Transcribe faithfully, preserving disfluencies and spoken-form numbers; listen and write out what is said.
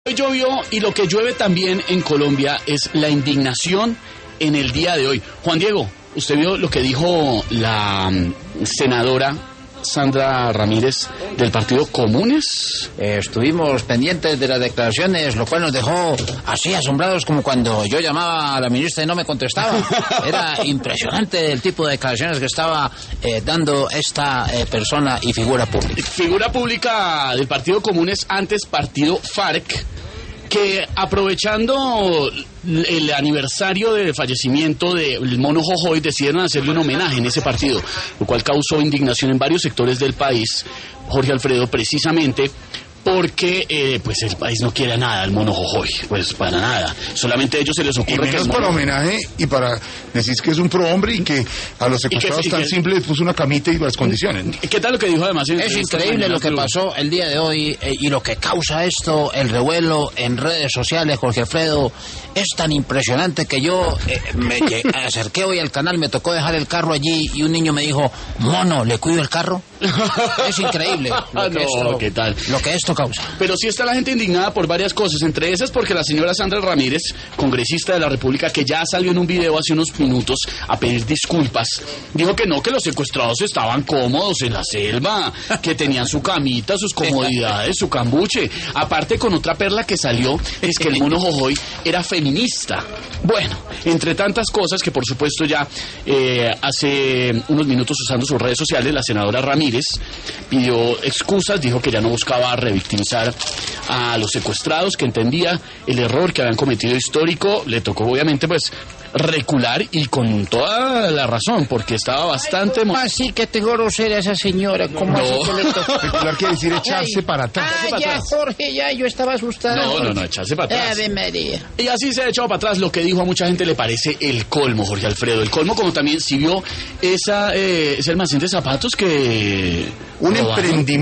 Llovió y lo que llueve también en Colombia es la indignación en el día de hoy. Juan Diego, ¿usted vio lo que dijo la um, senadora Sandra Ramírez del Partido Comunes? Eh, estuvimos pendientes de las declaraciones, lo cual nos dejó así asombrados como cuando yo llamaba a la ministra y no me contestaba. Era impresionante el tipo de declaraciones que estaba eh, dando esta eh, persona y figura pública. Figura pública del Partido Comunes, antes Partido FARC, que aprovechando el aniversario del fallecimiento del Mono Jojoy decidieron hacerle un homenaje en ese partido, lo cual causó indignación en varios sectores del país, Jorge Alfredo, precisamente porque eh, pues el país no quiere nada al Mono Jojoy, pues para nada, solamente a ellos se les ocurre y que menos el para mono... homenaje y para decir que es un prohombre y que a los secuestrados que, tan que... simples les puso una camita y las condiciones. ¿Qué tal lo que dijo además? Es increíble lo que pasó el día de hoy eh, y lo que causa esto, el revuelo en redes sociales, Jorge Alfredo, es tan impresionante que yo eh, me que acerqué hoy al canal, me tocó dejar el carro allí y un niño me dijo, mono, ¿le cuido el carro? Es increíble lo que, no, esto, ¿qué tal? lo que esto causa. Pero sí está la gente indignada por varias cosas, entre esas porque la señora Sandra Ramírez, congresista de la República, que ya salió en un video hace unos minutos a pedir disculpas, dijo que no, que los secuestrados estaban cómodos en la selva, que tenían su camita, sus comodidades, su cambuche. Aparte, con otra perla que salió, es que el Mono Jojoy era feminista. Bueno, entre tantas cosas que por supuesto ya eh, hace unos minutos usando sus redes sociales, la senadora Ramírez pidió excusas, dijo que ya no buscaba revictimizar a los secuestrados, que entendía el error que habían cometido histórico. Le tocó obviamente pues recular y con toda la razón, porque estaba bastante... ¿Cómo así que te grosera esa señora? ¿Cómo no. así que le tocó? Recular quiere decir echarse Ay. para atrás. Ah, para ya, atrás. Jorge, ya, yo estaba asustada. No, no, no, echarse para atrás. Ave María. Y así se ha echado para atrás. Lo que dijo a mucha gente le parece el colmo, Jorge Alfredo. El colmo, como también si vio esa, eh, ese almacén de zapatos que... Un robaron. emprendimiento